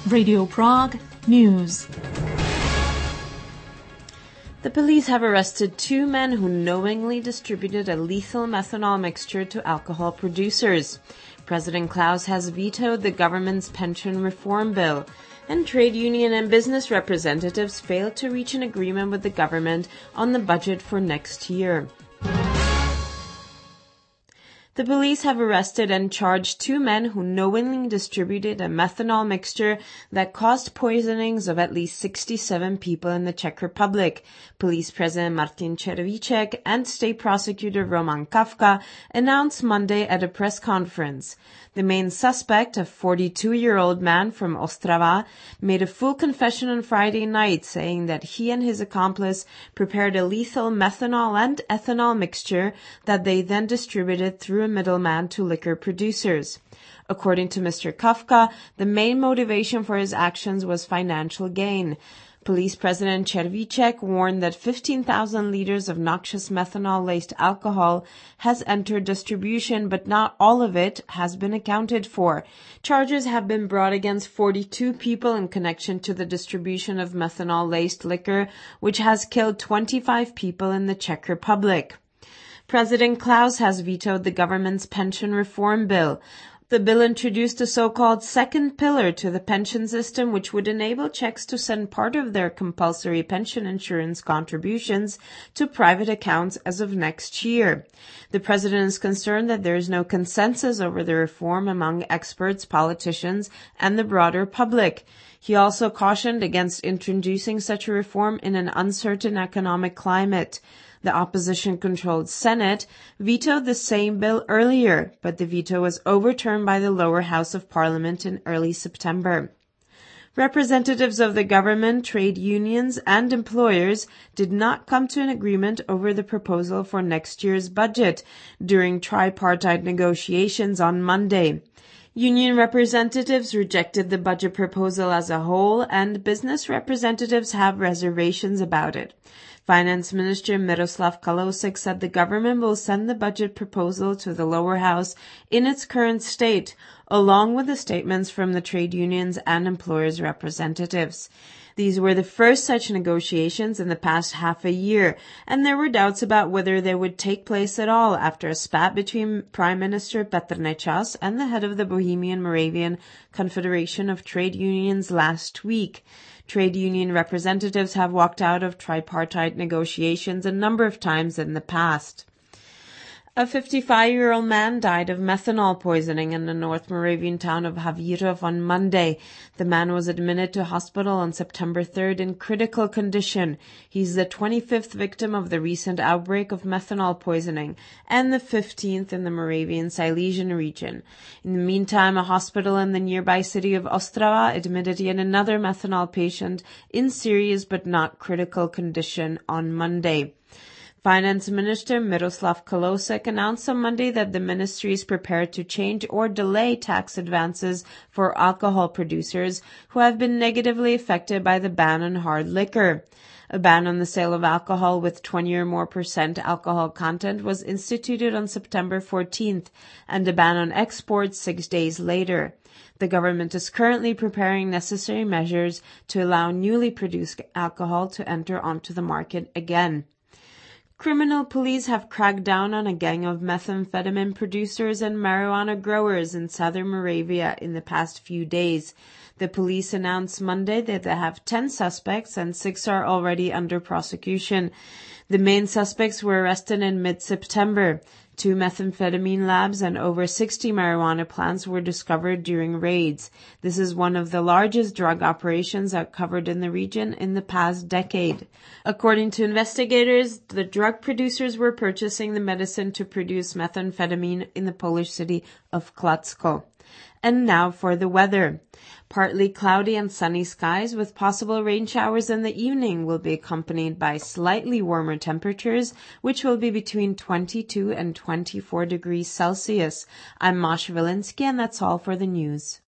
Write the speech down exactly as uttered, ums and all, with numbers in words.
Radio Prague News. The police have arrested two men who knowingly distributed a lethal methanol mixture to alcohol producers. President Klaus has vetoed the government's pension reform bill, and trade union and business representatives failed to reach an agreement with the government on the budget for next year. The police have arrested and charged two men who knowingly distributed a methanol mixture that caused poisonings of at least sixty-seven people in the Czech Republic. Police President Martin Červíček and State Prosecutor Roman Kafka announced Monday at a press conference. The main suspect, a forty-two-year-old man from Ostrava, made a full confession on Friday night, saying that he and his accomplice prepared a lethal methanol and ethanol mixture that they then distributed through a middleman to liquor producers. According to Mister Kafka, the main motivation for his actions was financial gain. Police President Červíček warned that fifteen thousand liters of noxious methanol-laced alcohol has entered distribution, but not all of it has been accounted for. Charges have been brought against forty-two people in connection to the distribution of methanol-laced liquor, which has killed twenty-five people in the Czech Republic. President Klaus has vetoed the government's pension reform bill. The bill introduced a so-called second pillar to the pension system, which would enable Czechs to send part of their compulsory pension insurance contributions to private accounts as of next year. The president is concerned that there is no consensus over the reform among experts, politicians, and the broader public. He also cautioned against introducing such a reform in an uncertain economic climate. The opposition-controlled Senate vetoed the same bill earlier, but the veto was overturned by the lower house of parliament in early September. Representatives of the government, trade unions, and employers did not come to an agreement over the proposal for next year's budget during tripartite negotiations on Monday. Union representatives rejected the budget proposal as a whole, and business representatives have reservations about it. Finance Minister Miroslav Kalousek said the government will send the budget proposal to the lower house in its current state, along with the statements from the trade unions and employers' representatives. These were the first such negotiations in the past half a year, and there were doubts about whether they would take place at all after a spat between Prime Minister Petr Nečas and the head of the Bohemian Moravian Confederation of Trade Unions last week. Trade union representatives have walked out of tripartite negotiations a number of times in the past. A fifty-five-year-old man died of methanol poisoning in the North Moravian town of Havírov on Monday. The man was admitted to hospital on September third in critical condition. He's the twenty-fifth victim of the recent outbreak of methanol poisoning and the fifteenth in the Moravian Silesian region. In the meantime, a hospital in the nearby city of Ostrava admitted yet another methanol patient in serious but not critical condition on Monday. Finance Minister Miroslav Kalousek announced on Monday that the ministry is prepared to change or delay tax advances for alcohol producers who have been negatively affected by the ban on hard liquor. A ban on the sale of alcohol with twenty or more percent alcohol content was instituted on September fourteenth, and a ban on exports six days later. The government is currently preparing necessary measures to allow newly produced alcohol to enter onto the market again. Criminal police have cracked down on a gang of methamphetamine producers and marijuana growers in southern Moravia in the past few days. The police announced Monday that they have ten suspects and six are already under prosecution. The main suspects were arrested in mid-September. Two methamphetamine labs and over sixty marijuana plants were discovered during raids. This is one of the largest drug operations uncovered in the region in the past decade. According to investigators, the drug producers were purchasing the medicine to produce methamphetamine in the Polish city of Kladsko. And now for the weather. Partly cloudy and sunny skies with possible rain showers in the evening will be accompanied by slightly warmer temperatures, which will be between twenty-two and twenty-four degrees Celsius. I'm Masha Valinsky, and that's all for the news.